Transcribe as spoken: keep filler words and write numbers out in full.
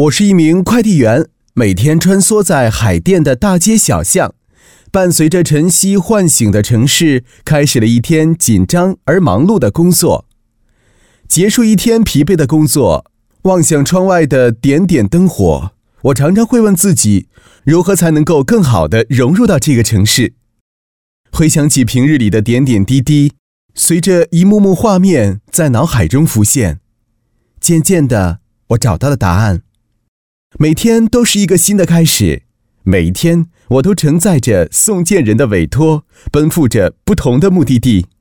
我是一名快递员，每天穿梭在海淀的大街小巷，伴随着晨曦唤醒的城市，开始了一天紧张而忙碌的工作。结束一天疲惫的工作，望向窗外的点点灯火，我常常会问自己，如何才能够更好地融入到这个城市？回想起平日里的点点滴滴，随着一幕幕画面在脑海中浮现，渐渐的，我找到了答案。每天都是一个新的开始，每一天我都承载着送件人的委托，奔赴着不同的目的地。